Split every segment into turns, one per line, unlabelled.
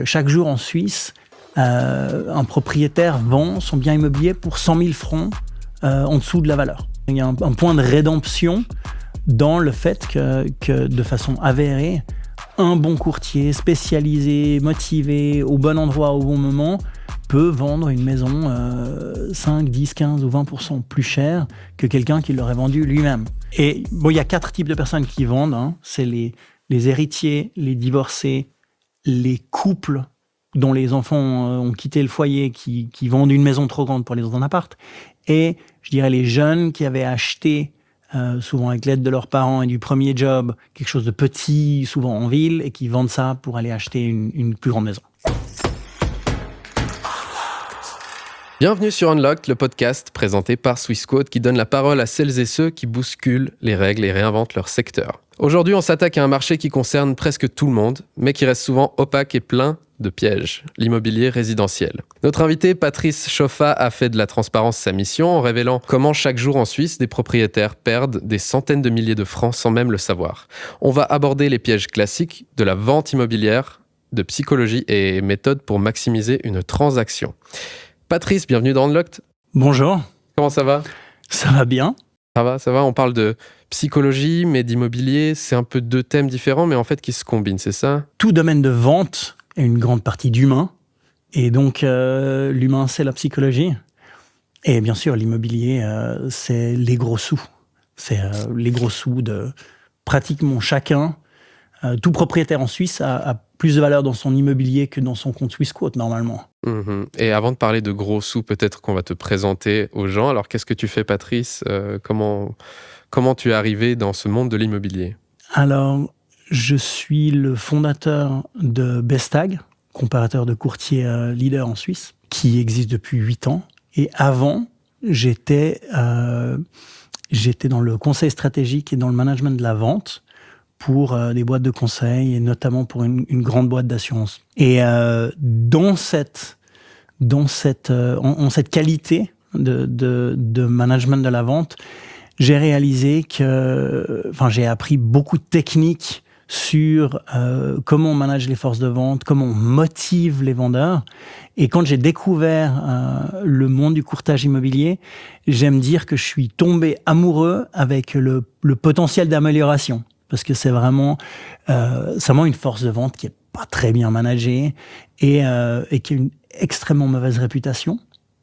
Chaque jour en Suisse, un propriétaire vend son bien immobilier pour 100 000 francs en dessous de la valeur. Il y a un point de rédemption dans le fait que de façon avérée, un bon courtier spécialisé, motivé, au bon endroit, au bon moment, peut vendre une maison 5, 10, 15 ou 20% plus cher que quelqu'un qui l'aurait vendu lui-même. Et il y a 4 types de personnes qui vendent. C'est les héritiers, les divorcés, les couples dont les enfants ont quitté le foyer, qui vendent une maison trop grande pour les autres en appart, et je dirais les jeunes qui avaient acheté, souvent avec l'aide de leurs parents et du premier job, quelque chose de petit, souvent en ville, et qui vendent ça pour aller acheter une plus grande maison.
Bienvenue sur Unlocked, le podcast présenté par Swissquote qui donne la parole à celles et ceux qui bousculent les règles et réinventent leur secteur. Aujourd'hui, on s'attaque à un marché qui concerne presque tout le monde, mais qui reste souvent opaque et plein de pièges, l'immobilier résidentiel. Notre invité, Patrice Chauffat, a fait de la transparence sa mission en révélant comment chaque jour en Suisse, des propriétaires perdent des centaines de milliers de francs sans même le savoir. On va aborder les pièges classiques de la vente immobilière, de psychologie et méthodes pour maximiser une transaction. Patrice, bienvenue dans Unlocked.
Bonjour.
Comment ça va ?
Ça va bien.
Ça va. On parle de psychologie, mais d'immobilier. C'est un peu deux thèmes différents, mais en fait qui se combinent, c'est ça ?
Tout domaine de vente est une grande partie d'humain. Et donc, l'humain, c'est la psychologie. Et bien sûr, l'immobilier, c'est les gros sous. C'est les gros sous de pratiquement chacun. Tout propriétaire en Suisse a plus de valeur dans son immobilier que dans son compte Swissquote, normalement.
Et avant de parler de gros sous, peut-être qu'on va te présenter aux gens. Alors, qu'est-ce que tu fais, Patrice ? Comment tu es arrivé dans ce monde de l'immobilier ?
Alors, je suis le fondateur de Bestag, comparateur de courtiers leader en Suisse, qui existe depuis 8 ans. Et avant, j'étais dans le conseil stratégique et dans le management de la vente pour des boîtes de conseil et notamment pour une grande boîte d'assurance. Et dans cette qualité de management de la vente, j'ai réalisé j'ai appris beaucoup de techniques sur comment on manage les forces de vente, comment on motive les vendeurs. Et quand j'ai découvert le monde du courtage immobilier, j'aime dire que je suis tombé amoureux avec le potentiel d'amélioration. Parce que c'est vraiment une force de vente qui n'est pas très bien managée et qui a une extrêmement mauvaise réputation.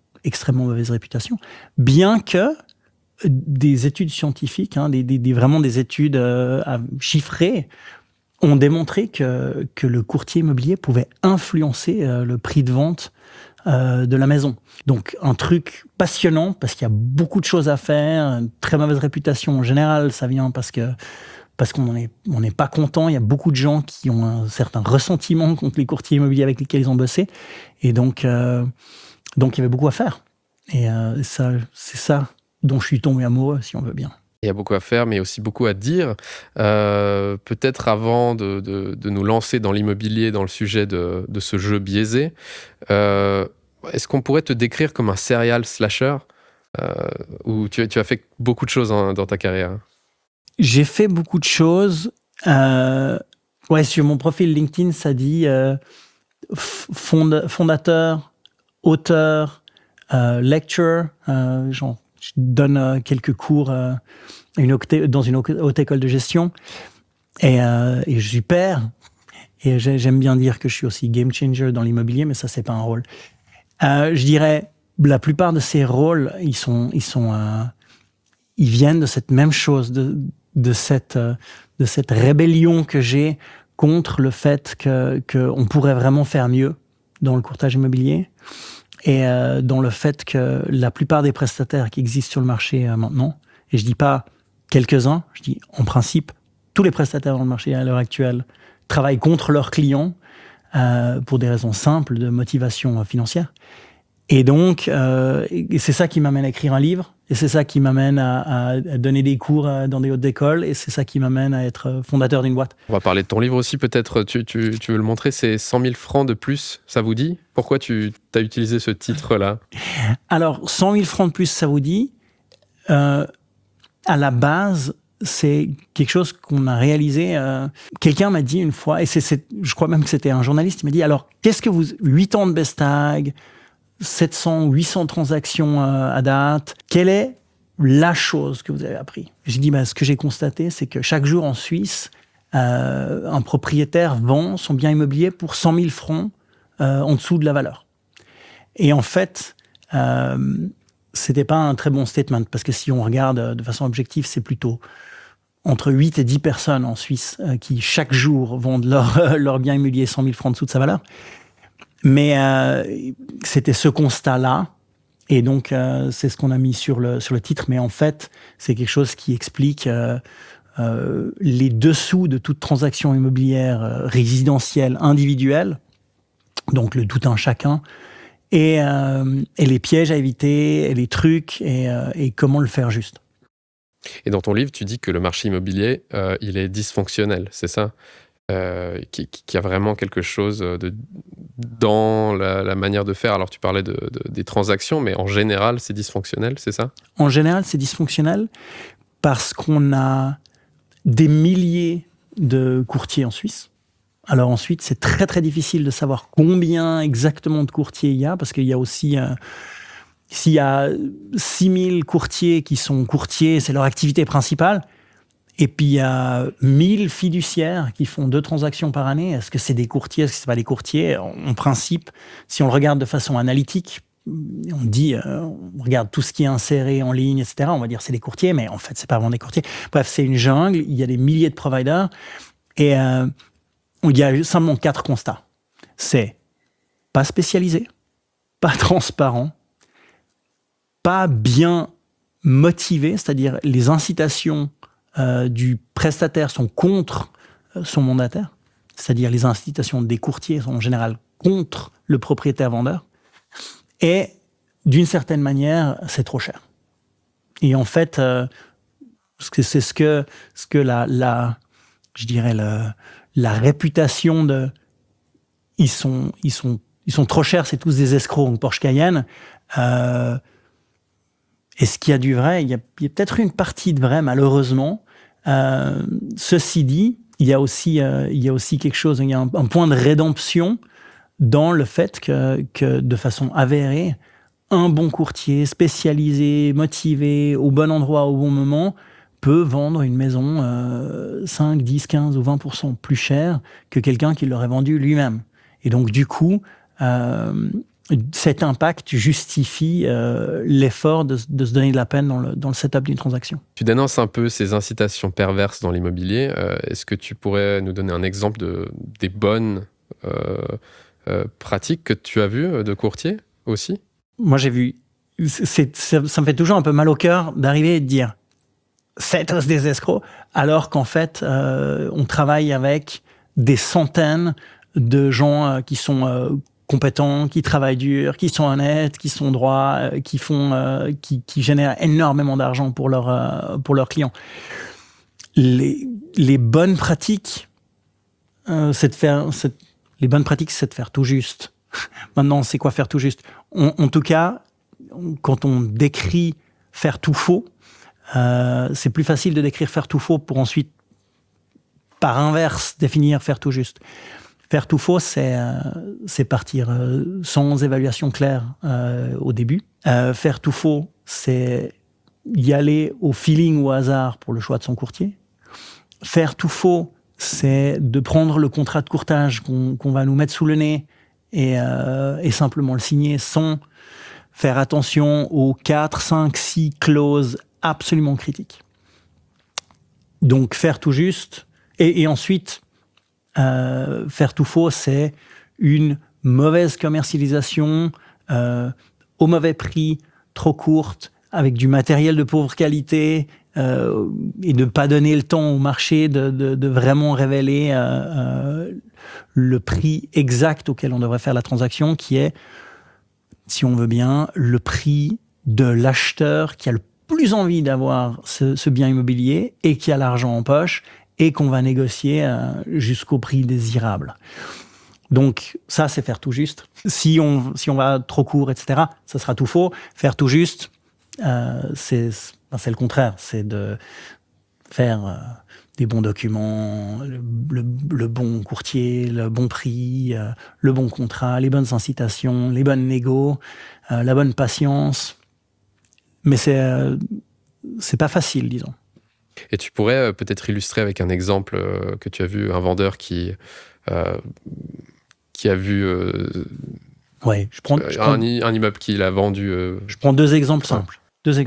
Bien que des études scientifiques, vraiment des études chiffrées, ont démontré que le courtier immobilier pouvait influencer le prix de vente de la maison. Donc un truc passionnant parce qu'il y a beaucoup de choses à faire, une très mauvaise réputation en général, ça vient parce qu'on n'est pas content. Il y a beaucoup de gens qui ont un certain ressentiment contre les courtiers immobiliers avec lesquels ils ont bossé. Et donc il y avait beaucoup à faire. Et c'est ça dont je suis tombé amoureux, si on veut bien.
Il y a beaucoup à faire, mais aussi beaucoup à dire. Peut-être avant de nous lancer dans l'immobilier, dans le sujet de ce jeu biaisé, est-ce qu'on pourrait te décrire comme un serial slasher où tu as fait beaucoup de choses dans ta carrière ?
J'ai fait beaucoup de choses. Sur mon profil LinkedIn, ça dit fondateur, auteur, lecturer. Je donne quelques cours dans une haute école de gestion. Et je suis père. Et j'aime bien dire que je suis aussi game changer dans l'immobilier, mais ça, c'est pas un rôle. Je dirais, la plupart de ces rôles, ils viennent de cette même chose, de cette rébellion que j'ai contre le fait qu'on pourrait vraiment faire mieux dans le courtage immobilier et dans le fait que la plupart des prestataires qui existent sur le marché maintenant, et je dis pas quelques-uns, je dis en principe tous les prestataires dans le marché à l'heure actuelle travaillent contre leurs clients pour des raisons simples de motivation financière. Et donc, et c'est ça qui m'amène à écrire un livre, et c'est ça qui m'amène à donner des cours dans des hautes écoles, et c'est ça qui m'amène à être fondateur d'une boîte. On
va parler de ton livre aussi, peut-être, tu veux le montrer, c'est 100 000 francs de plus, ça vous dit ? Pourquoi tu as utilisé ce titre-là ?
Alors, 100 000 francs de plus, ça vous dit ? À la base, c'est quelque chose qu'on a réalisé. Quelqu'un m'a dit une fois, et je crois même que c'était un journaliste, il m'a dit, alors, 8 ans de Bestag, 700 ou 800 transactions à date, quelle est la chose que vous avez appris? J'ai dit, ce que j'ai constaté, c'est que chaque jour en Suisse, un propriétaire vend son bien immobilier pour 100 000 francs en dessous de la valeur. Et en fait, c'était pas un très bon statement, parce que si on regarde de façon objective, c'est plutôt entre 8 et 10 personnes en Suisse qui, chaque jour, vendent leur bien immobilier 100 000 francs en dessous de sa valeur. Mais c'était ce constat-là. Et donc, c'est ce qu'on a mis sur le titre. Mais en fait, c'est quelque chose qui explique les dessous de toute transaction immobilière résidentielle individuelle, donc le tout un chacun, et les pièges à éviter, et les trucs, et comment le faire juste.
Et dans ton livre, tu dis que le marché immobilier, il est dysfonctionnel, c'est ça? Qu'il y a vraiment quelque chose dans la manière de faire. Alors, tu parlais des transactions, mais en général, c'est dysfonctionnel, c'est ça?
En général, c'est dysfonctionnel parce qu'on a des milliers de courtiers en Suisse. Alors ensuite, c'est très, très difficile de savoir combien exactement de courtiers il y a, parce qu'il y a aussi... s'il y a 6000 courtiers qui sont courtiers, c'est leur activité principale. Et puis, il y a 1000 fiduciaires qui font 2 transactions par année. Est-ce que c'est des courtiers? Est-ce que c'est pas des courtiers? En principe, si on le regarde de façon analytique, on dit, on regarde tout ce qui est inséré en ligne, etc. On va dire c'est des courtiers, mais en fait, c'est pas vraiment des courtiers. Bref, c'est une jungle. Il y a des milliers de providers. Et il y a simplement 4 constats. C'est pas spécialisé, pas transparent, pas bien motivé, c'est-à-dire les incitations du prestataire sont contre son mandataire, c'est-à-dire les incitations des courtiers sont en général contre le propriétaire-vendeur, et d'une certaine manière, c'est trop cher. Et en fait, c'est ce que je dirais la réputation de ils sont trop chers, c'est tous des escrocs, une Porsche Cayenne. Est-ce qu'il y a du vrai? Il y a peut-être une partie de vrai, malheureusement. Ceci dit, il y a aussi quelque chose, il y a un point de rédemption dans le fait que de façon avérée, un bon courtier spécialisé, motivé, au bon endroit, au bon moment, peut vendre une maison 5, 10, 15 ou 20% plus cher que quelqu'un qui l'aurait vendu lui-même. Et donc, du coup, cet impact justifie l'effort de se donner de la peine dans le setup d'une transaction.
Tu dénonces un peu ces incitations perverses dans l'immobilier. Est-ce que tu pourrais nous donner un exemple des bonnes pratiques que tu as vues de courtier aussi?
Moi, j'ai vu... ça me fait toujours un peu mal au cœur d'arriver et de dire « c'est tous des escrocs », alors qu'en fait, on travaille avec des centaines de gens qui sont... compétents, qui travaillent dur, qui sont honnêtes, qui sont droits, qui génèrent énormément d'argent pour leurs clients. Les bonnes pratiques, c'est de faire tout juste. Maintenant, c'est quoi faire tout juste? En tout cas, quand on décrit faire tout faux, c'est plus facile de décrire faire tout faux pour ensuite, par inverse, définir faire tout juste. Faire tout faux, c'est partir sans évaluation claire au début. Faire tout faux, c'est y aller au feeling ou au hasard pour le choix de son courtier. Faire tout faux, c'est de prendre le contrat de courtage qu'on va nous mettre sous le nez et simplement le signer sans faire attention aux 4, 5, 6 clauses absolument critiques. Donc faire tout juste, et ensuite... faire tout faux, c'est une mauvaise commercialisation au mauvais prix, trop courte, avec du matériel de pauvre qualité et de ne pas donner le temps au marché de vraiment révéler le prix exact auquel on devrait faire la transaction, qui est, si on veut bien, le prix de l'acheteur qui a le plus envie d'avoir ce bien immobilier et qui a l'argent en poche et qu'on va négocier jusqu'au prix désirable. Donc ça, c'est faire tout juste. Si on va trop court, etc., ça sera tout faux. Faire tout juste, c'est le contraire. C'est faire des bons documents, le bon courtier, le bon prix, le bon contrat, les bonnes incitations, les bonnes négos, la bonne patience. Mais c'est pas facile, disons.
Et tu pourrais peut-être illustrer avec un exemple que tu as vu, un vendeur qui a vu un immeuble qu'il a vendu.
Je prends deux exemples simples.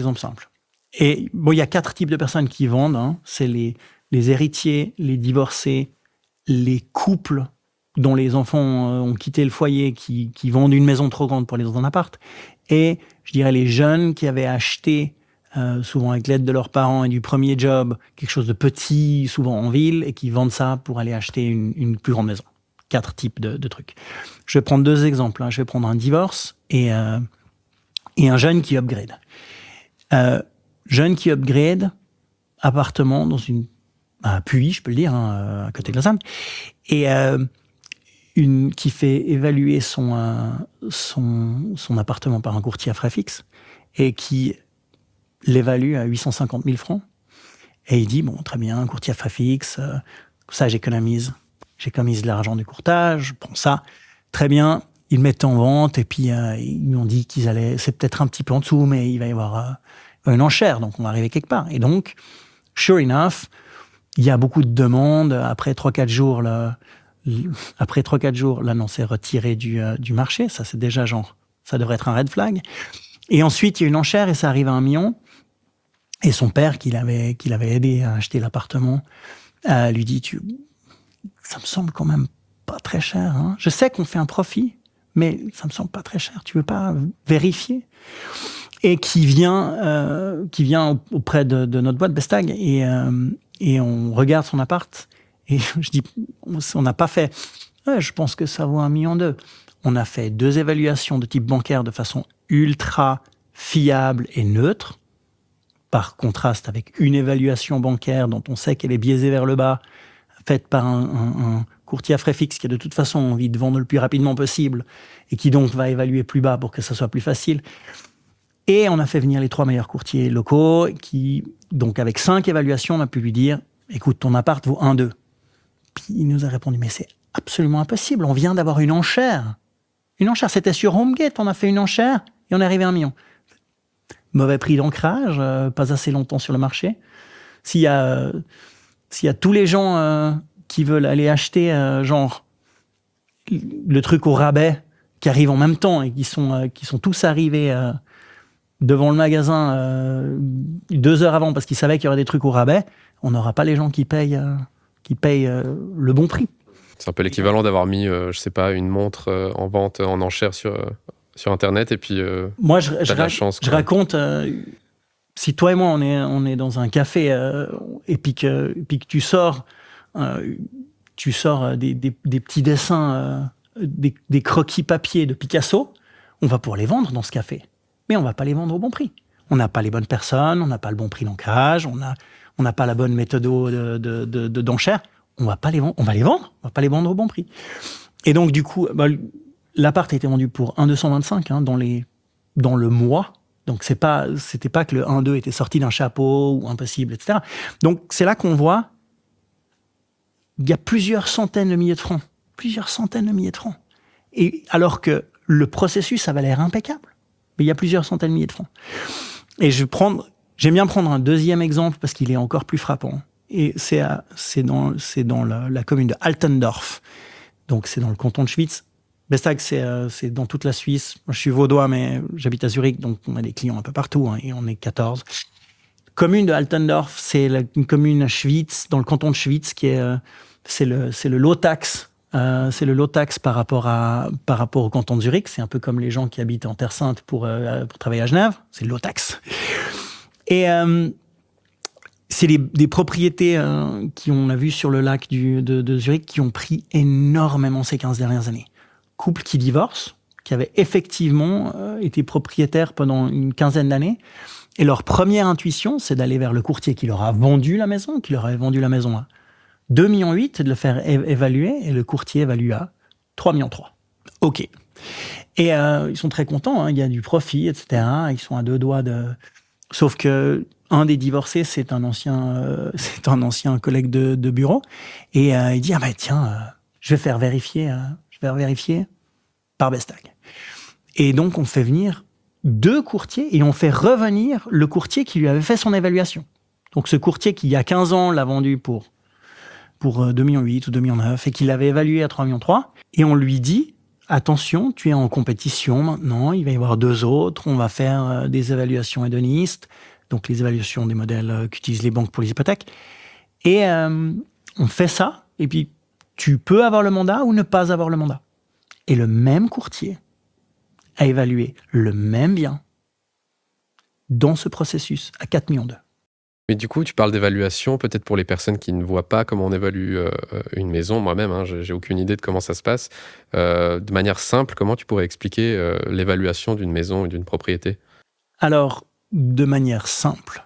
Et il y a 4 types de personnes qui vendent. Hein. C'est les héritiers, les divorcés, les couples dont les enfants ont quitté le foyer, qui vendent une maison trop grande pour aller dans un appart, et je dirais les jeunes qui avaient acheté, souvent avec l'aide de leurs parents et du premier job, quelque chose de petit, souvent en ville, et qui vendent ça pour aller acheter une plus grande maison. 4 types de trucs. Je vais prendre 2 exemples. Hein. Je vais prendre un divorce et un jeune qui upgrade. Jeune qui upgrade, appartement dans un puits, je peux le dire, hein, à côté de Lausanne, et qui fait évaluer son appartement par un courtier à frais fixes et qui l'évalue à 850 000 francs. Et il dit, bon, très bien, un courtier à frais fixes, ça j'économise de l'argent du courtage, je prends ça, très bien. Ils le mettent en vente et puis ils m'ont dit c'est peut-être un petit peu en dessous, mais il va y avoir une enchère, donc on va arriver quelque part. Et donc, sure enough, il y a beaucoup de demandes. Après 3-4 jours, l'annonce est retirée du marché. Ça, c'est déjà ça devrait être un red flag. Et ensuite, il y a une enchère et ça arrive à 1 million. Et son père, qui l'avait aidé à acheter l'appartement, lui dit, ça me semble quand même pas très cher. Hein. Je sais qu'on fait un profit, mais ça me semble pas très cher. Tu veux pas vérifier? Et qui vient auprès de notre boîte Bestag et on regarde son appart et je dis, on n'a pas fait, je pense que ça vaut 1,2 million. On a fait 2 évaluations de type bancaire de façon ultra fiable et neutre, par contraste avec une évaluation bancaire dont on sait qu'elle est biaisée vers le bas, faite par un courtier à frais fixes qui a de toute façon envie de vendre le plus rapidement possible et qui donc va évaluer plus bas pour que ça soit plus facile. Et on a fait venir les 3 meilleurs courtiers locaux qui, donc avec 5 évaluations, on a pu lui dire, écoute, ton appart vaut 1,2. Puis il nous a répondu, mais c'est absolument impossible, on vient d'avoir une enchère. Une enchère, c'était sur HomeGate, on a fait une enchère et on est arrivé à 1 million. Mauvais prix d'ancrage, pas assez longtemps sur le marché. S'il y a tous les gens qui veulent aller acheter le truc au rabais, qui arrivent en même temps et qui sont tous arrivés devant le magasin 2 heures avant parce qu'ils savaient qu'il y aurait des trucs au rabais, on n'aura pas les gens qui payent le bon prix.
C'est un peu l'équivalent d'avoir mis, je sais pas, une montre en vente, en enchère sur Internet et puis
moi, je raconte, si toi et moi, on est dans un café et puis que tu sors des petits dessins, des croquis papier de Picasso, on va pouvoir les vendre dans ce café. Mais on ne va pas les vendre au bon prix. On n'a pas les bonnes personnes, on n'a pas le bon prix d'ancrage, on n'a pas la bonne méthode d'enchère. On va pas les vendre, on va pas les vendre au bon prix. Et donc, du coup, l'appart a été vendu pour 1,225 dans le mois. Donc, c'était pas que le 1,2 était sorti d'un chapeau ou impossible, etc. Donc, c'est là qu'on voit il y a plusieurs centaines de milliers de francs. Et alors que le processus, ça va l'air impeccable. Mais il y a plusieurs centaines de milliers de francs. Et j'aime bien prendre un deuxième exemple parce qu'il est encore plus frappant. Et c'est dans la commune de Altendorf. Donc, c'est dans le canton de Schwyz. Bestag, c'est dans toute la Suisse. Moi, je suis vaudois, mais j'habite à Zurich, donc on a des clients un peu partout, hein, et on est 14. Commune de Altendorf, c'est une commune à Schwyz, dans le canton de Schwyz, c'est le low tax. C'est le low tax par rapport au canton de Zurich. C'est un peu comme les gens qui habitent en Terre Sainte pour travailler à Genève. C'est le low tax. Et c'est des propriétés qu'on a vues sur le lac de Zurich qui ont pris énormément ces 15 dernières années. Couple qui divorce, qui avait effectivement été propriétaire pendant une quinzaine d'années. Et leur première intuition, c'est d'aller vers le courtier qui leur a vendu la maison, qui leur avait vendu la maison à 2,8 millions, et de le faire évaluer. Et le courtier évalue à 3,3 millions. OK. Et ils sont très contents, hein, il y a du profit, etc. Ils sont à 2 doigts de... Sauf que un des divorcés, c'est un ancien collègue de bureau. Et il dit, je vais faire vérifier par Bestac. Et donc, on fait venir 2 courtiers et on fait revenir le courtier qui lui avait fait son évaluation. Donc, ce courtier qui, il y a 15 ans, l'a vendu pour 2,8 millions ou 2,9 millions et qui l'avait évalué à 3,3 millions. Et on lui dit, attention, tu es en compétition maintenant, il va y avoir 2 autres, on va faire des évaluations hédonistes, donc les évaluations des modèles qu'utilisent les banques pour les hypothèques. Et on fait ça, et puis tu peux avoir le mandat ou ne pas avoir le mandat. Et le même courtier a évalué le même bien dans ce processus à 4,2 millions.
Mais du coup, tu parles d'évaluation, peut-être pour les personnes qui ne voient pas comment on évalue une maison. Moi-même, j'ai aucune idée de comment ça se passe. De manière simple, comment tu pourrais expliquer l'évaluation d'une maison et d'une propriété ?
Alors, de manière simple,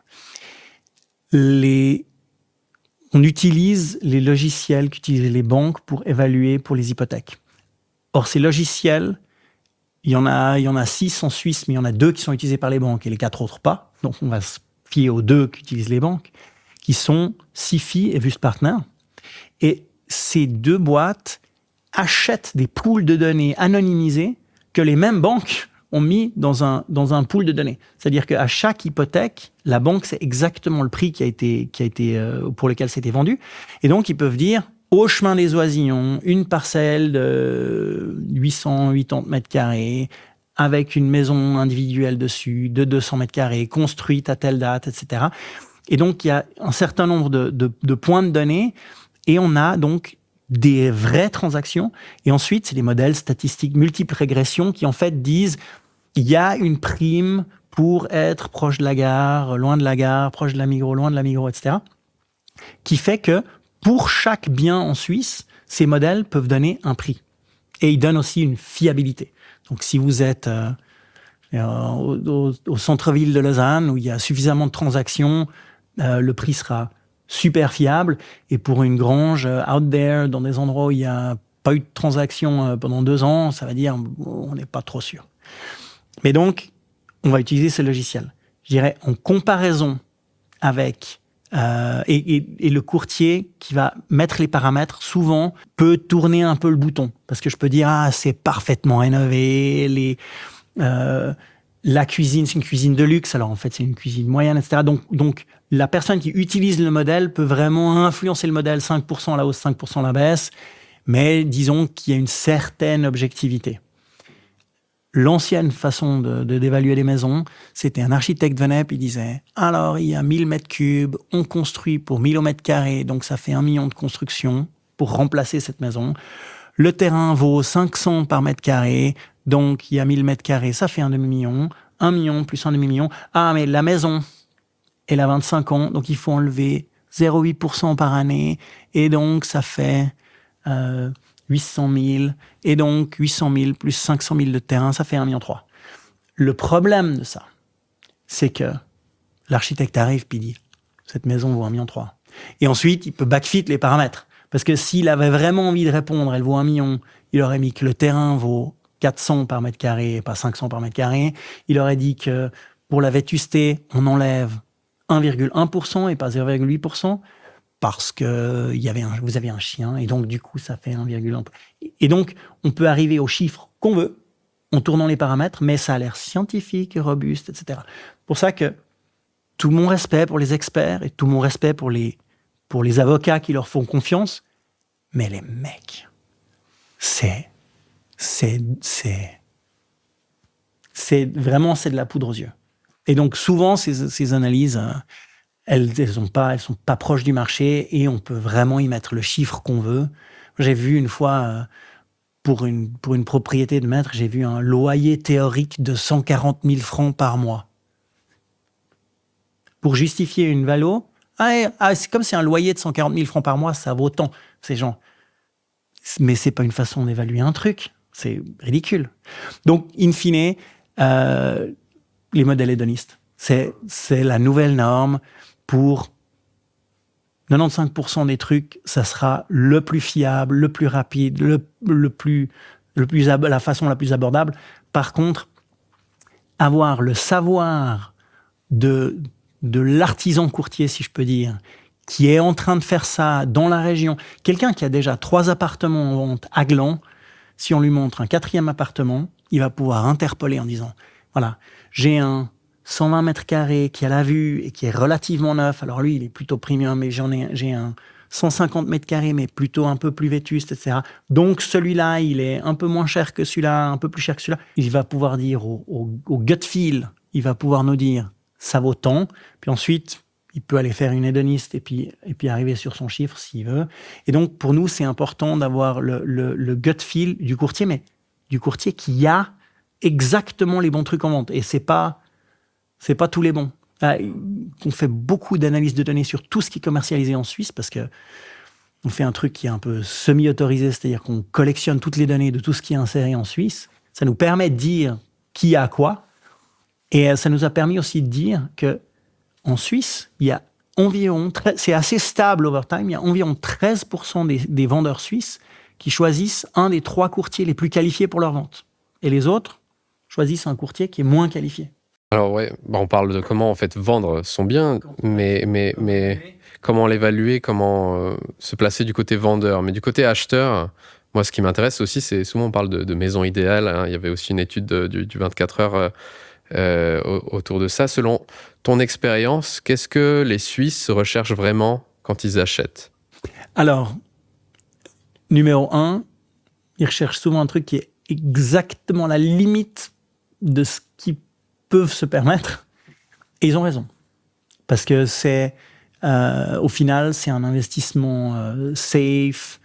on utilise les logiciels qu'utilisent les banques pour évaluer pour les hypothèques. Or, ces logiciels, il y en a 6 en Suisse, mais il y en a 2 qui sont utilisés par les banques et les 4 autres pas. Donc, on va se fier aux 2 qu'utilisent les banques, qui sont Sifi et Wüstpartner. Et ces 2 boîtes achètent des pools de données anonymisés que les mêmes banques ont mis dans un pool de données. C'est-à-dire qu'à chaque hypothèque, la banque sait exactement le prix qui a été pour lequel c'était vendu. Et donc, ils peuvent dire, au chemin des Oisillons, une parcelle de 880 mètres carrés, avec une maison individuelle dessus, de 200 mètres carrés, construite à telle date, etc. Et donc, il y a un certain nombre de points de données, et on a donc des vraies transactions. Et ensuite, c'est des modèles statistiques multiples régressions qui, en fait, disent il y a une prime pour être proche de la gare, loin de la gare, proche de la Migros, loin de la Migros, etc. Qui fait que, pour chaque bien en Suisse, ces modèles peuvent donner un prix. Et ils donnent aussi une fiabilité. Donc, si vous êtes au centre-ville de Lausanne, où il y a suffisamment de transactions, le prix sera super fiable. Et pour une grange out there, dans des endroits où il n'y a pas eu de transactions pendant 2 ans, ça veut dire on n'est pas trop sûr. Mais donc, on va utiliser ce logiciel. Je dirais, en comparaison avec... et le courtier qui va mettre les paramètres, souvent, peut tourner un peu le bouton. Parce que je peux dire, c'est parfaitement rénové, la cuisine, c'est une cuisine de luxe, alors en fait, c'est une cuisine moyenne, etc. Donc, la personne qui utilise le modèle peut vraiment influencer le modèle 5% à la hausse, 5% à la baisse, mais disons qu'il y a une certaine objectivité. L'ancienne façon d'évaluer les maisons, c'était un architecte venait et disait « Alors, il y a 1000 mètres cubes, on construit pour 1000 mètres carrés, donc ça fait 1 million de construction pour remplacer cette maison. Le terrain vaut 500 par mètre carré, donc il y a 1000 mètres carrés, ça fait un demi-million. 1 million plus un demi-million. Ah, mais la maison, elle a 25 ans, donc il faut enlever 0,8% par année, et donc ça fait... 800 000, et donc 800 000 plus 500 000 de terrain, ça fait 1,3 million. Le problème de ça, c'est que l'architecte arrive et dit « Cette maison vaut 1,3 million. » Et ensuite, il peut backfit les paramètres. Parce que s'il avait vraiment envie de répondre « Elle vaut 1 million », il aurait mis que le terrain vaut 400 par mètre carré et pas 500 par mètre carré. Il aurait dit que pour la vétusté, on enlève 1,1% et pas 0,8%. Parce que vous avez un chien, et donc du coup, ça fait 1,1. Et donc, on peut arriver aux chiffres qu'on veut, en tournant les paramètres, mais ça a l'air scientifique, robuste, etc. Pour ça que tout mon respect pour les experts, et tout mon respect pour les avocats qui leur font confiance, mais les mecs, c'est vraiment, c'est de la poudre aux yeux. Et donc, souvent, ces analyses... Elles sont pas proches du marché et on peut vraiment y mettre le chiffre qu'on veut. J'ai vu une fois, pour une propriété de maître, j'ai vu un loyer théorique de 140 000 francs par mois. Pour justifier une valo, c'est comme si un loyer de 140 000 francs par mois, ça vaut tant. Mais c'est pas une façon d'évaluer un truc. C'est ridicule. Donc, in fine, les modèles hédonistes, c'est la nouvelle norme. Pour 95% des trucs, ça sera le plus fiable, le plus rapide, la façon la plus abordable. Par contre, avoir le savoir de de l'artisan courtier, si je peux dire, qui est en train de faire ça dans la région, quelqu'un qui a déjà 3 appartements en vente à Gland, si on lui montre un 4e appartement, il va pouvoir interpeller en disant, voilà, j'ai un 120 mètres carrés qui a la vue et qui est relativement neuf. Alors lui, il est plutôt premium, mais j'ai un 150 mètres carrés, mais plutôt un peu plus vétuste, etc. Donc celui-là, il est un peu moins cher que celui-là, un peu plus cher que celui-là. Il va pouvoir dire au gut feel, il va pouvoir nous dire, ça vaut tant. Puis ensuite, il peut aller faire une hédoniste et puis arriver sur son chiffre s'il veut. Et donc, pour nous, c'est important d'avoir le gut feel du courtier, mais du courtier qui a exactement les bons trucs en vente. Et c'est pas tous les bons. On fait beaucoup d'analyses de données sur tout ce qui est commercialisé en Suisse parce que on fait un truc qui est un peu semi-autorisé, c'est-à-dire qu'on collectionne toutes les données de tout ce qui est inséré en Suisse. Ça nous permet de dire qui a quoi. Et ça nous a permis aussi de dire que en Suisse, il y a environ, c'est assez stable over time, il y a environ 13% des vendeurs suisses qui choisissent un des 3 courtiers les plus qualifiés pour leur vente. Et les autres choisissent un courtier qui est moins qualifié.
Alors ouais, on parle de comment en fait vendre son bien, mais comment l'évaluer, comment se placer du côté vendeur. Mais du côté acheteur, moi ce qui m'intéresse aussi, c'est souvent on parle de maison idéale. Hein. Il y avait aussi une étude du 24 heures autour de ça. Selon ton expérience, qu'est-ce que les Suisses recherchent vraiment quand ils achètent ?
Alors, numéro 1, ils recherchent souvent un truc qui est exactement la limite de ce qu'ils peuvent se permettre. Et ils ont raison. Parce que c'est, au final, c'est un investissement safe,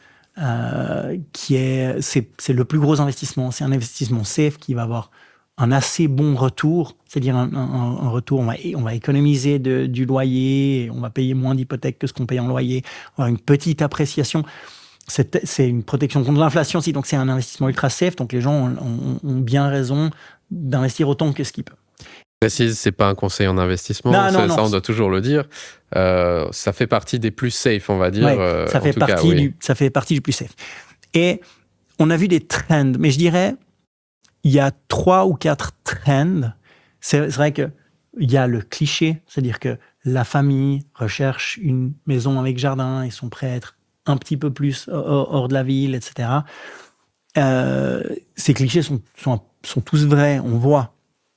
c'est le plus gros investissement. C'est un investissement safe qui va avoir un assez bon retour, c'est-à-dire un retour, on va économiser du loyer, on va payer moins d'hypothèque que ce qu'on paye en loyer, on va avoir une petite appréciation. C'est une protection contre l'inflation aussi, donc c'est un investissement ultra safe, donc les gens ont bien raison d'investir autant que ce qu'ils peuvent.
Précise, c'est pas un conseil en investissement,
non.
Ça on doit toujours le dire. Ça fait partie des plus safe, on va dire.
Ouais, ça fait partie du plus safe. Et on a vu des trends, mais je dirais, il y a 3 ou 4 trends. C'est vrai qu'il y a le cliché, c'est-à-dire que la famille recherche une maison avec jardin, ils sont prêts à être un petit peu plus hors de la ville, etc. Ces clichés sont tous vrais. On voit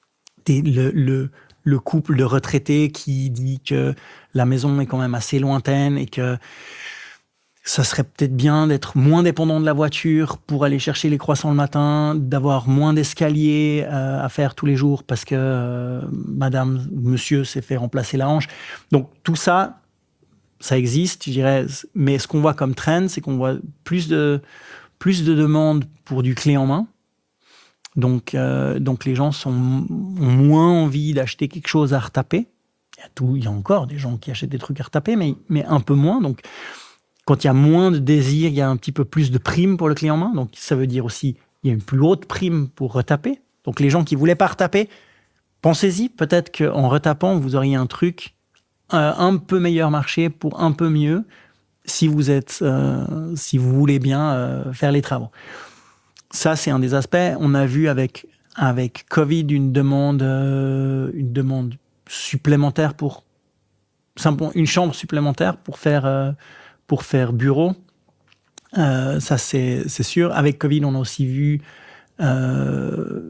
le couple de retraités qui dit que la maison est quand même assez lointaine et que ça serait peut-être bien d'être moins dépendant de la voiture pour aller chercher les croissants le matin, d'avoir moins d'escaliers à faire tous les jours parce que madame ou monsieur s'est fait remplacer la hanche. Donc tout ça, ça existe, je dirais. Mais ce qu'on voit comme trend, c'est qu'on voit plus de demandes pour du clé en main. Donc les gens ont moins envie d'acheter quelque chose à retaper. Il y a encore des gens qui achètent des trucs à retaper, mais un peu moins. Donc, quand il y a moins de désir, il y a un petit peu plus de primes pour le clé en main. Donc, ça veut dire aussi il y a une plus haute prime pour retaper. Donc, les gens qui ne voulaient pas retaper, pensez-y. Peut-être qu'en retapant, vous auriez un truc un peu meilleur marché pour un peu mieux si vous voulez bien faire les travaux. Ça, c'est un des aspects. On a vu avec Covid une demande supplémentaire une chambre supplémentaire pour faire bureau. Ça, c'est sûr. Avec Covid, on a aussi vu on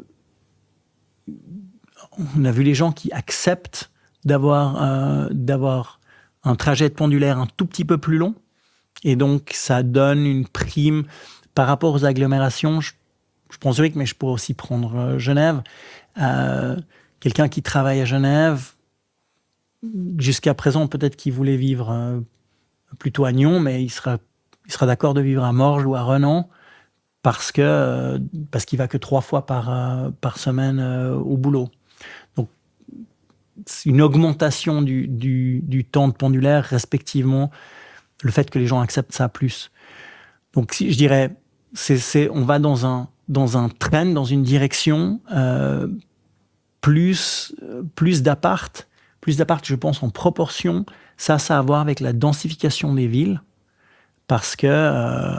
a vu les gens qui acceptent d'avoir un trajet de pendulaire un tout petit peu plus long. Et donc, ça donne une prime par rapport aux agglomérations. Je pense Zurich, mais je pourrais aussi prendre Genève. Quelqu'un qui travaille à Genève, jusqu'à présent, peut-être qu'il voulait vivre plutôt à Nyon, mais il sera d'accord de vivre à Morges ou à Renan parce qu'il va que 3 fois par semaine au boulot. Donc, c'est une augmentation du temps de pendulaire, respectivement, le fait que les gens acceptent ça plus. Donc, je dirais, on va dans un trend, dans une direction plus d'appart, je pense, en proportion. Ça a à voir avec la densification des villes, parce que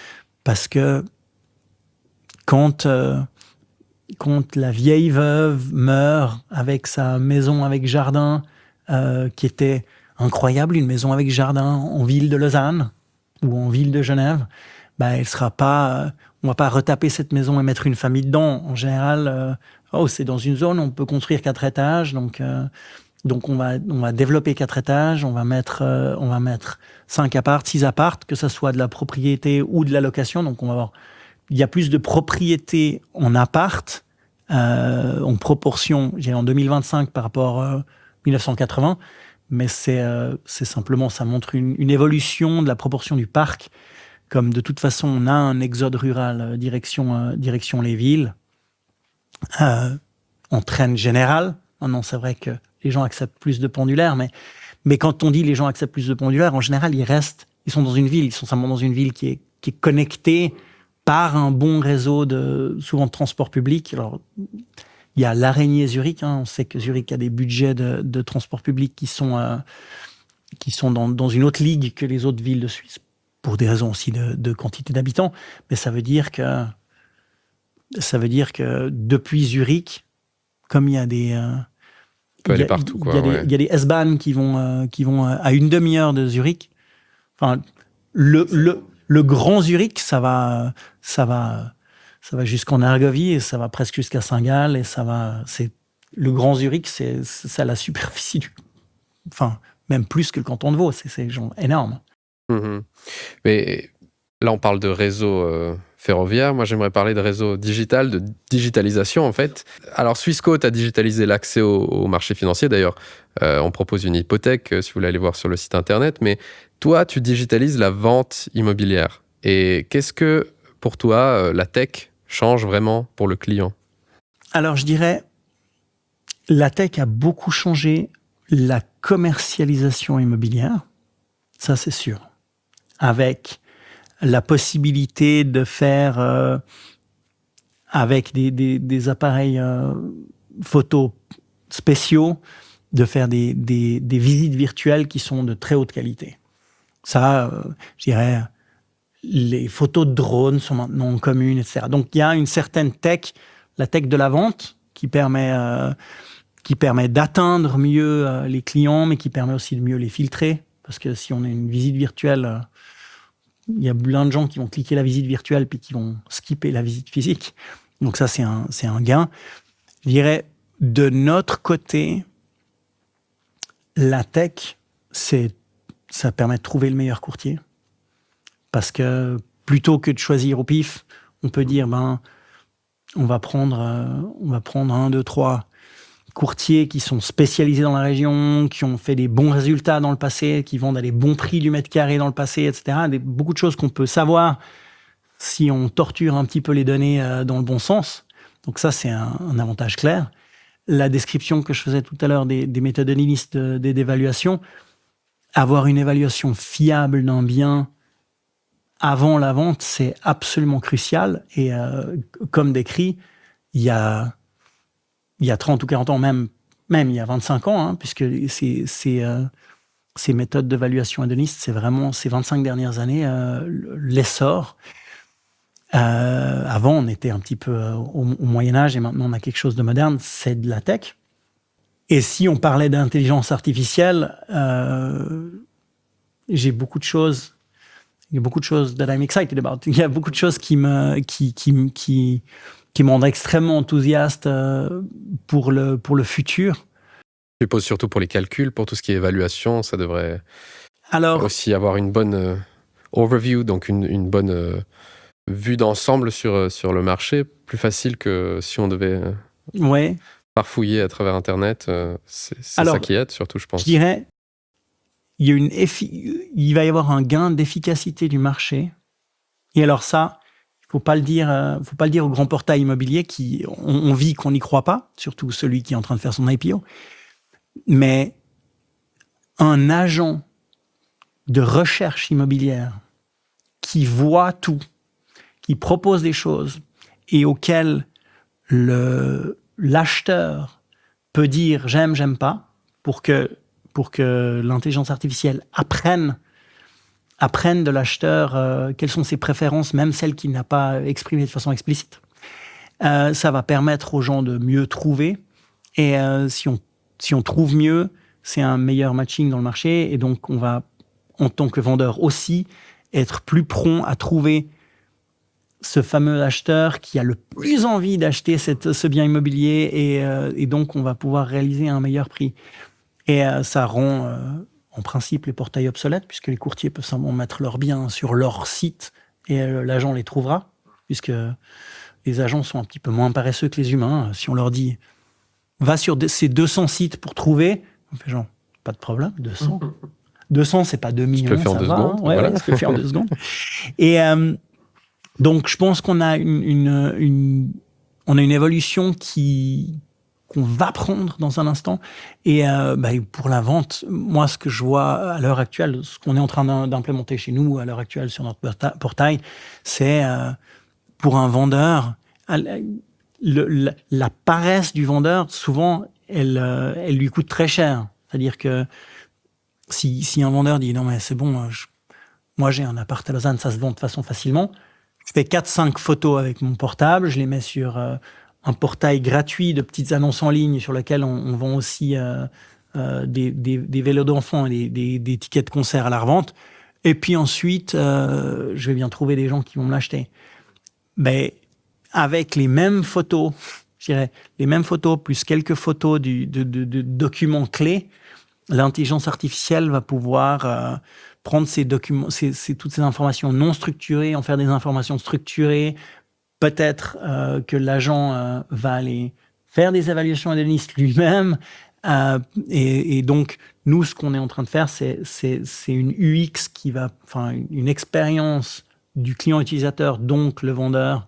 quand la vieille veuve meurt avec sa maison avec jardin qui était incroyable, une maison avec jardin en ville de Lausanne ou en ville de Genève, elle sera pas... on va pas retaper cette maison et mettre une famille dedans. En général, c'est dans une zone où on peut construire 4 étages, donc on va développer 4 étages, on va mettre 5 apparts, 6 apparts, que ce soit de la propriété ou de la location. Donc il y a plus de propriété en appart en proportion, en 2025 par rapport à 1980, mais c'est simplement, ça montre une évolution de la proportion du parc. Comme de toute façon, on a un exode rural direction les villes, en trend général. Maintenant, c'est vrai que les gens acceptent plus de pendulaires, mais quand on dit les gens acceptent plus de pendulaires, en général, ils sont dans une ville, ils sont simplement dans une ville qui est connectée par un bon réseau souvent de transport public. Alors, il y a l'araignée Zurich, on sait que Zurich a des budgets de transport public qui sont dans une autre ligue que les autres villes de Suisse, pour des raisons aussi de quantité d'habitants, mais ça veut dire que depuis Zurich, comme il y a des...
peut aller partout, quoi.
Il y a des S-Bahn qui vont à une demi-heure de Zurich. Enfin, le grand Zurich, ça va jusqu'en Argovie et ça va presque jusqu'à Saint-Gall, et le grand Zurich, c'est la superficie enfin, même plus que le canton de Vaud, c'est genre énorme.
Mmh. Mais là, on parle de réseau ferroviaire. Moi, j'aimerais parler de réseau digital, de digitalisation, en fait. Alors, Swissquote a digitalisé l'accès au marché financier. D'ailleurs, on propose une hypothèque, si vous voulez aller voir sur le site internet. Mais toi, tu digitalises la vente immobilière. Et qu'est-ce que, pour toi, la tech change vraiment pour le client?
Alors, je dirais, la tech a beaucoup changé la commercialisation immobilière. Ça, c'est sûr. Avec la possibilité de faire, avec des appareils photos spéciaux, de faire des visites virtuelles qui sont de très haute qualité. Ça, je dirais, les photos de drones sont maintenant communes, etc. Donc, il y a une certaine tech, la tech de la vente, qui permet d'atteindre mieux les clients, mais qui permet aussi de mieux les filtrer. Parce que si on a une visite virtuelle, il y a plein de gens qui vont cliquer la visite virtuelle puis qui vont skipper la visite physique. Donc ça, c'est un gain. Je dirais, de notre côté, la tech, ça permet de trouver le meilleur courtier. Parce que plutôt que de choisir au pif, on peut dire, on va prendre 1, 2, 3 courtiers qui sont spécialisés dans la région, qui ont fait des bons résultats dans le passé, qui vendent à des bons prix du mètre carré dans le passé, etc. Beaucoup de choses qu'on peut savoir si on torture un petit peu les données dans le bon sens. Donc ça, c'est un avantage clair. La description que je faisais tout à l'heure des méthodologistes d'évaluation, avoir une évaluation fiable d'un bien avant la vente, c'est absolument crucial. Et comme décrit, il y a 30 ou 40 ans, même il y a 25 ans, puisque ces méthodes d'évaluation hédoniste, c'est vraiment ces 25 dernières années l'essor. Avant, on était un petit peu au Moyen-Âge et maintenant on a quelque chose de moderne, c'est de la tech. Et si on parlait d'intelligence artificielle, j'ai beaucoup de choses that I'm excited about. Il y a beaucoup de choses qui me rendent extrêmement enthousiaste pour le futur.
Je suppose surtout pour les calculs, pour tout ce qui est évaluation, ça devrait aussi avoir une bonne overview, donc une bonne vue d'ensemble sur le marché, plus facile que si on devait farfouiller à travers Internet. C'est ça qui aide, surtout, je pense.
Je dirais, il va y avoir un gain d'efficacité du marché. Et alors ça, faut pas le dire au grand portail immobilier qui on vit qu'on n'y croit pas, surtout celui qui est en train de faire son IPO. Mais un agent de recherche immobilière qui voit tout, qui propose des choses et auquel l'acheteur peut dire j'aime pas, pour que l'intelligence artificielle apprenne de l'acheteur quelles sont ses préférences, même celles qu'il n'a pas exprimées de façon explicite. Ça va permettre aux gens de mieux trouver. Et si on trouve mieux, c'est un meilleur matching dans le marché. Et donc, on va, en tant que vendeur aussi, être plus prompt à trouver ce fameux acheteur qui a le plus envie d'acheter ce bien immobilier et donc on va pouvoir réaliser un meilleur prix. Et ça rend en principe les portails obsolètes puisque les courtiers peuvent simplement mettre leurs biens sur leur site et l'agent les trouvera puisque les agents sont un petit peu moins paresseux que les humains. Si on leur dit va sur ces 200 sites pour trouver, on fait genre pas de problème, 200. 200 c'est pas 2 millions,
je peux faire en 2 secondes.
Ouais, voilà. Ouais, je peux faire en 2 secondes. Et donc, je pense qu'on a une évolution qu'on va prendre dans un instant. Et pour la vente, moi, ce que je vois à l'heure actuelle, ce qu'on est en train d'implémenter chez nous à l'heure actuelle sur notre portail, c'est pour un vendeur, la paresse du vendeur, souvent, elle lui coûte très cher. C'est-à-dire que si un vendeur dit « Non, mais c'est bon, moi, j'ai un appart à Lausanne, ça se vend de façon facilement », je fais 4-5 photos avec mon portable, je les mets sur un portail gratuit de petites annonces en ligne sur lequel on vend aussi des vélos d'enfants et des tickets de concert à la revente. Et puis ensuite, je vais bien trouver des gens qui vont me l'acheter. Mais avec les mêmes photos, je dirais, les mêmes photos plus quelques photos de documents clés, l'intelligence artificielle va pouvoir prendre ces documents, toutes ces informations non structurées, en faire des informations structurées. Peut-être que l'agent va aller faire des évaluations hédónistes lui-même. Et donc, nous, ce qu'on est en train de faire, c'est une UX une expérience du client utilisateur, donc le vendeur,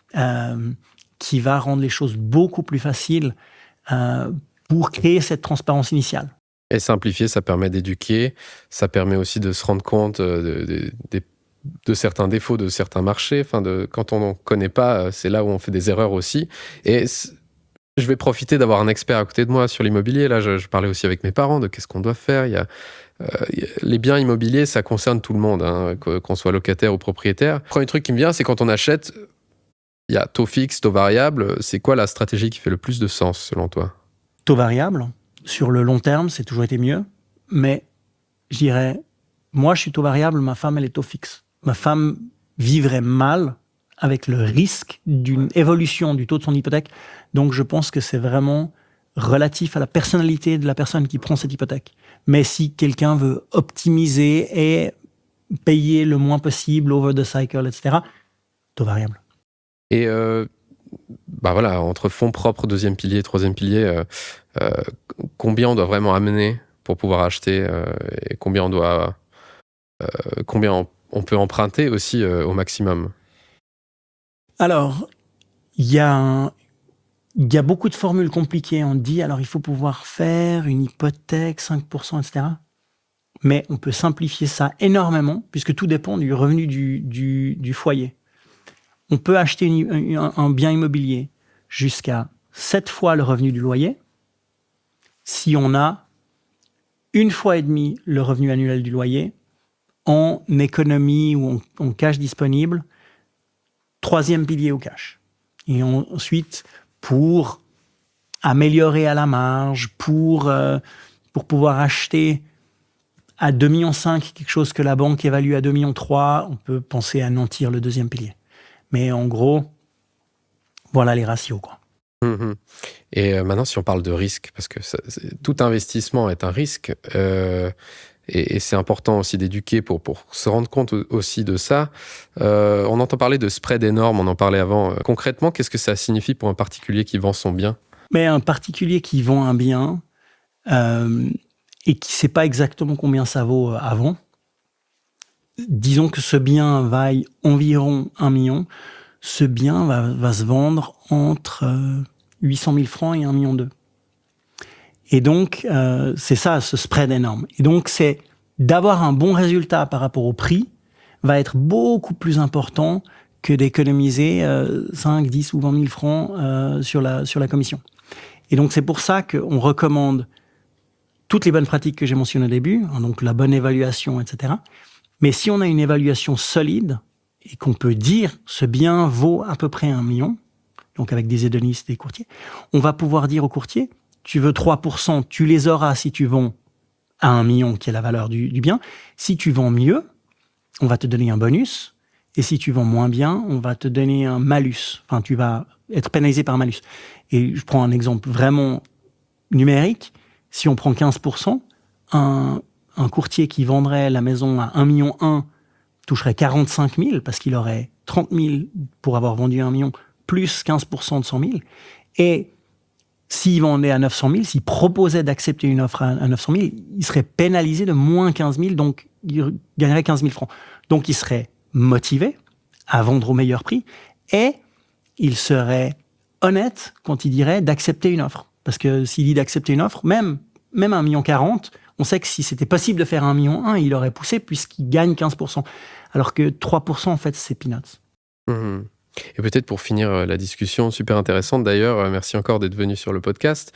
qui va rendre les choses beaucoup plus faciles pour créer cette transparence initiale.
Et simplifier, ça permet d'éduquer, ça permet aussi de se rendre compte de certains défauts de certains marchés. Quand on n'en connaît pas, c'est là où on fait des erreurs aussi. Et je vais profiter d'avoir un expert à côté de moi sur l'immobilier. Là, je parlais aussi avec mes parents de qu'est-ce qu'on doit faire. Les biens immobiliers, ça concerne tout le monde, hein, qu'on soit locataire ou propriétaire. Le premier truc qui me vient, c'est quand on achète, il y a taux fixe, taux variable. C'est quoi la stratégie qui fait le plus de sens, selon toi ?
Taux variable, sur le long terme, c'est toujours été mieux. Mais je dirais, moi, je suis taux variable, ma femme, elle est taux fixe. Ma femme vivrait mal avec le risque d'une évolution du taux de son hypothèque. Donc, je pense que c'est vraiment relatif à la personnalité de la personne qui prend cette hypothèque. Mais si quelqu'un veut optimiser et payer le moins possible over the cycle, etc., taux variable.
Et entre fonds propres, deuxième pilier, troisième pilier, combien on doit vraiment amener pour pouvoir acheter et combien on peut emprunter aussi au maximum?
Alors, il y a beaucoup de formules compliquées. On dit, alors il faut pouvoir faire une hypothèque, 5%, etc. Mais on peut simplifier ça énormément, puisque tout dépend du revenu du foyer. On peut acheter un bien immobilier jusqu'à 7 fois le revenu du loyer, si on a 1,5 fois le revenu annuel du loyer, en économie ou en cash disponible, 3e pilier au cash. Et ensuite, pour améliorer à la marge, pour pouvoir acheter à 2,5 millions quelque chose que la banque évalue à 2,3 millions, on peut penser à nantir le 2e pilier. Mais en gros, voilà les ratios, quoi.
Et maintenant, si on parle de risque, parce que tout investissement est un risque, et c'est important aussi d'éduquer pour se rendre compte aussi de ça. On entend parler de spread énorme, on en parlait avant. Concrètement, qu'est-ce que ça signifie pour un particulier qui vend son bien ?
Mais un particulier qui vend un bien et qui ne sait pas exactement combien ça vaut avant, disons que ce bien vaille environ 1 million, ce bien va se vendre entre 800 000 francs et 1,2 million. Et donc, c'est ça, ce spread énorme. Et donc, c'est d'avoir un bon résultat par rapport au prix va être beaucoup plus important que d'économiser 5, 10 ou 20 000 francs sur la commission. Et donc, c'est pour ça qu'on recommande toutes les bonnes pratiques que j'ai mentionnées au début, hein, donc la bonne évaluation, etc. Mais si on a une évaluation solide et qu'on peut dire ce bien vaut à peu près 1 million, donc avec des hédonistes, des courtiers, on va pouvoir dire au courtier, tu veux 3%, tu les auras si tu vends à 1 million, qui est la valeur du bien. Si tu vends mieux, on va te donner un bonus. Et si tu vends moins bien, on va te donner un malus. Enfin, tu vas être pénalisé par un malus. Et je prends un exemple vraiment numérique. Si on prend 15%, un courtier qui vendrait la maison à 1,1 million toucherait 45 000 parce qu'il aurait 30 000 pour avoir vendu 1 million, plus 15% de 100 000. Et s'il vendait à 900 000, s'il proposait d'accepter une offre à 900 000, il serait pénalisé de moins 15 000, donc il gagnerait 15 000 francs. Donc il serait motivé à vendre au meilleur prix et il serait honnête quand il dirait d'accepter une offre. Parce que s'il dit d'accepter une offre, même 1,40 million, on sait que si c'était possible de faire 1,1 million, il aurait poussé puisqu'il gagne 15%. Alors que 3%, en fait, c'est peanuts.
Mmh. Et peut-être pour finir la discussion, super intéressante d'ailleurs, merci encore d'être venu sur le podcast.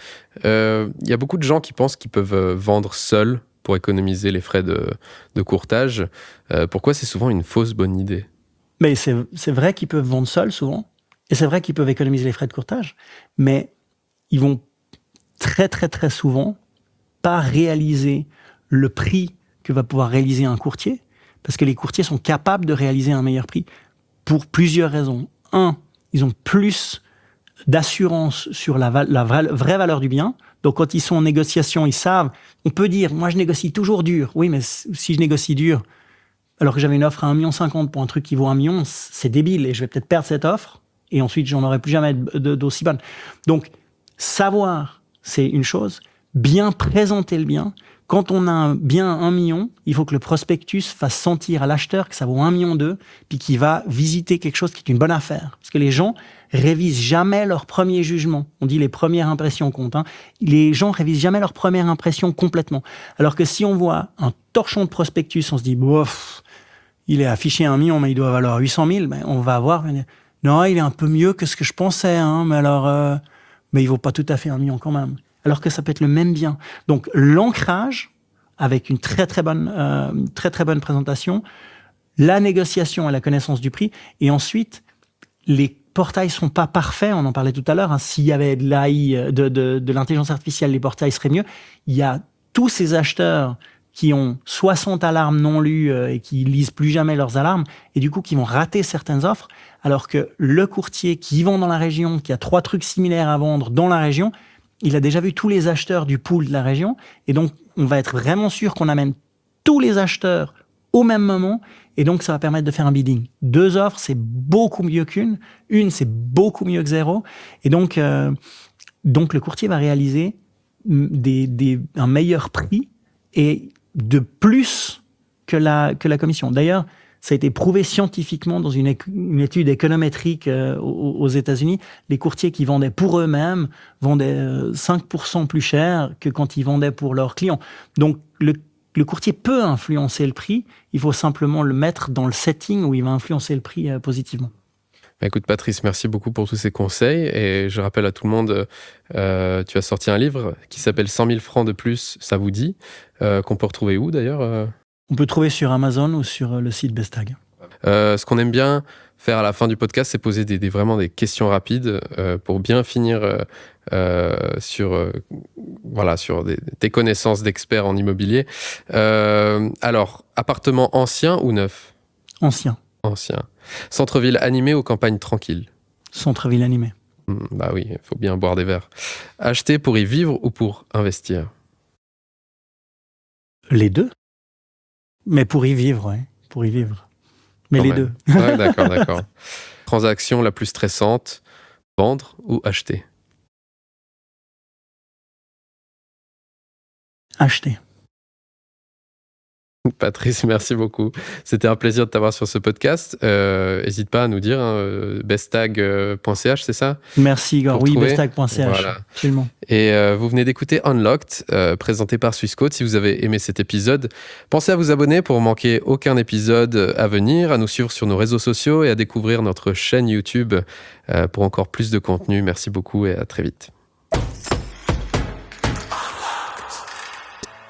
Il y a beaucoup de gens qui pensent qu'ils peuvent vendre seuls pour économiser les frais de courtage. Pourquoi c'est souvent une fausse bonne idée ?
Mais c'est vrai qu'ils peuvent vendre seuls souvent, et c'est vrai qu'ils peuvent économiser les frais de courtage, mais ils vont très très très souvent pas réaliser le prix que va pouvoir réaliser un courtier, parce que les courtiers sont capables de réaliser un meilleur prix pour plusieurs raisons. Un, ils ont plus d'assurance sur la vraie valeur du bien. Donc, quand ils sont en négociation, ils savent, on peut dire, moi, je négocie toujours dur. Oui, mais si je négocie dur, alors que j'avais une offre à 1,50 million pour un truc qui vaut 1 million, c'est débile et je vais peut-être perdre cette offre et ensuite, j'en aurai plus jamais d'aussi bonne. Donc, savoir, c'est une chose. Bien présenter le bien. Quand on a un bien à 1 million, il faut que le prospectus fasse sentir à l'acheteur que ça vaut 1,2 million, puis qu'il va visiter quelque chose qui est une bonne affaire. Parce que les gens révisent jamais leur premier jugement. On dit les premières impressions comptent. Les gens révisent jamais leur première impression complètement. Alors que si on voit un torchon de prospectus, on se dit, bof, il est affiché 1 million, mais il doit valoir 800 000, ben, on va voir, non, il est un peu mieux que ce que je pensais, mais alors, mais il vaut pas tout à fait 1 million quand même. Alors que ça peut être le même bien. Donc, l'ancrage, avec une très très bonne présentation, la négociation et la connaissance du prix, et ensuite, les portails sont pas parfaits, on en parlait tout à l'heure, s'il y avait de l'AI, de l'intelligence artificielle, les portails seraient mieux. Il y a tous ces acheteurs qui ont 60 alarmes non lues et qui lisent plus jamais leurs alarmes, et du coup, qui vont rater certaines offres, alors que le courtier qui vend dans la région, qui a 3 trucs similaires à vendre dans la région, il a déjà vu tous les acheteurs du pool de la région, et donc on va être vraiment sûr qu'on amène tous les acheteurs au même moment, et donc ça va permettre de faire un bidding. 2 offres, c'est beaucoup mieux qu'une. Une, c'est beaucoup mieux que 0. Et donc le courtier va réaliser un meilleur prix et de plus que la commission. D'ailleurs, ça a été prouvé scientifiquement dans une étude économétrique aux États-Unis. Les courtiers qui vendaient pour eux-mêmes vendaient 5% plus cher que quand ils vendaient pour leurs clients. Donc, le courtier peut influencer le prix. Il faut simplement le mettre dans le setting où il va influencer le prix positivement.
Écoute, Patrice, merci beaucoup pour tous ces conseils. Et je rappelle à tout le monde, tu as sorti un livre qui s'appelle 100 000 francs de plus, ça vous dit, qu'on peut retrouver où d'ailleurs
On peut trouver sur Amazon ou sur le site Bestag.
Ce qu'on aime bien faire à la fin du podcast, c'est poser vraiment des questions rapides pour bien finir sur tes connaissances d'experts en immobilier. Alors, appartement ancien ou neuf ?
Ancien.
Centre-ville animé ou campagne tranquille ?
Centre-ville animé.
Bah oui, il faut bien boire des verres. Acheter pour y vivre ou pour investir ?
Les deux. Mais pour y vivre, oui. Pour y vivre. Mais les deux.
Ouais, d'accord. Transaction la plus stressante, vendre ou acheter ?
Acheter.
Patrice, merci beaucoup. C'était un plaisir de t'avoir sur ce podcast. N'hésite pas à nous dire, bestag.ch, c'est ça ?
Merci Igor, oui, bestag.ch,
voilà.
Absolument.
Et vous venez d'écouter Unlocked, présenté par Swissquote. Si vous avez aimé cet épisode, pensez à vous abonner pour manquer aucun épisode à venir, à nous suivre sur nos réseaux sociaux et à découvrir notre chaîne YouTube pour encore plus de contenu. Merci beaucoup et à très vite.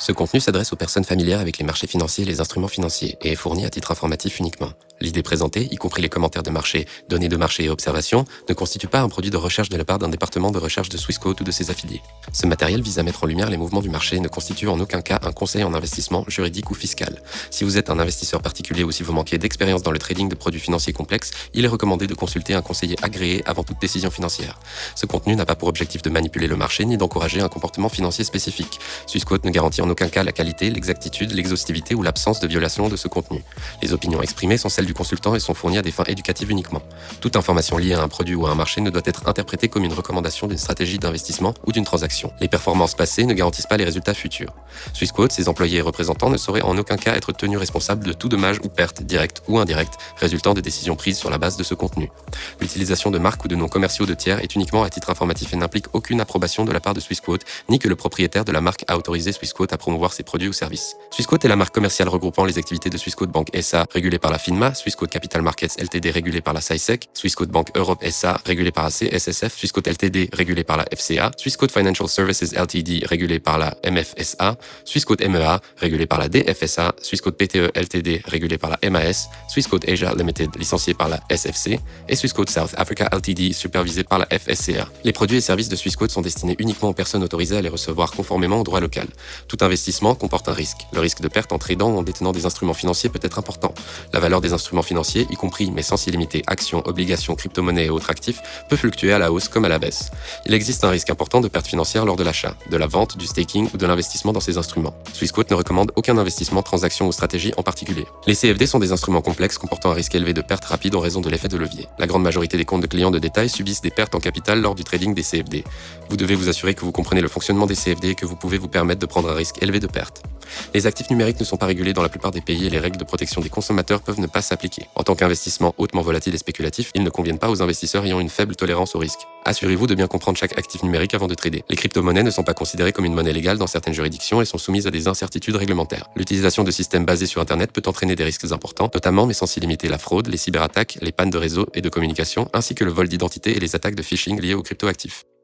Ce contenu s'adresse aux personnes familières avec les marchés financiers et les instruments financiers et est fourni à titre informatif uniquement. L'idée présentée, y compris les commentaires de marché, données de marché et observations, ne constitue pas un produit de recherche de la part d'un département de recherche de Swissquote ou de ses affiliés. Ce matériel vise à mettre en lumière les mouvements du marché et ne constitue en aucun cas un conseil en investissement juridique ou fiscal. Si vous êtes un investisseur particulier ou si vous manquez d'expérience dans le trading de produits financiers complexes, il est recommandé de consulter un conseiller agréé avant toute décision financière. Ce contenu n'a pas pour objectif de manipuler le marché ni d'encourager un comportement financier spécifique. Swissquote ne garantit en aucun cas la qualité, l'exactitude, l'exhaustivité ou l'absence de violation de ce contenu. Les opinions exprimées sont celles du consultant et sont fournies à des fins éducatives uniquement. Toute information liée à un produit ou à un marché ne doit être interprétée comme une recommandation d'une stratégie d'investissement ou d'une transaction. Les performances passées ne garantissent pas les résultats futurs. Swissquote, ses employés et représentants ne sauraient en aucun cas être tenus responsables de tout dommage ou perte, directe ou indirecte, résultant de décisions prises sur la base de ce contenu. L'utilisation de marques ou de noms commerciaux de tiers est uniquement à titre informatif et n'implique aucune approbation de la part de Swissquote, ni que le propriétaire de la marque a autorisé Swissquote à promouvoir ses produits ou services. Swissquote est la marque commerciale regroupant les activités de Swissquote Bank SA, régulée par la FINMA, Swissquote Capital Markets Ltd, régulée par la SISEC, Swissquote Bank Europe SA, régulée par la CSSF, Swissquote Ltd, régulée par la FCA, Swissquote Financial Services Ltd, régulée par la MFSA, Swissquote MEA, régulée par la DFSA, Swissquote PTE Ltd, régulée par la MAS, Swissquote Asia Limited, licenciée par la SFC, et Swissquote South Africa Ltd, supervisée par la FSCA. Les produits et services de Swissquote sont destinés uniquement aux personnes autorisées à les recevoir conformément au droit local. Tout investissement comporte un risque. Le risque de perte en tradant ou en détenant des instruments financiers peut être important. La valeur des instruments financiers, y compris mais sans s'y limiter actions, obligations, crypto-monnaies et autres actifs, peut fluctuer à la hausse comme à la baisse. Il existe un risque important de perte financière lors de l'achat, de la vente, du staking ou de l'investissement dans ces instruments. Swissquote ne recommande aucun investissement, transaction ou stratégie en particulier. Les CFD sont des instruments complexes comportant un risque élevé de perte rapide en raison de l'effet de levier. La grande majorité des comptes de clients de détail subissent des pertes en capital lors du trading des CFD. Vous devez vous assurer que vous comprenez le fonctionnement des CFD et que vous pouvez vous permettre de prendre un risque élevé de perte. Les actifs numériques ne sont pas régulés dans la plupart des pays et les règles de protection des consommateurs peuvent ne pas s'appliquer. En tant qu'investissement hautement volatile et spéculatif, ils ne conviennent pas aux investisseurs ayant une faible tolérance au risque. Assurez-vous de bien comprendre chaque actif numérique avant de trader. Les crypto-monnaies ne sont pas considérées comme une monnaie légale dans certaines juridictions et sont soumises à des incertitudes réglementaires. L'utilisation de systèmes basés sur Internet peut entraîner des risques importants, notamment mais sans s'y limiter la fraude, les cyberattaques, les pannes de réseau et de communication, ainsi que le vol d'identité et les attaques de phishing liées aux cryptoactifs.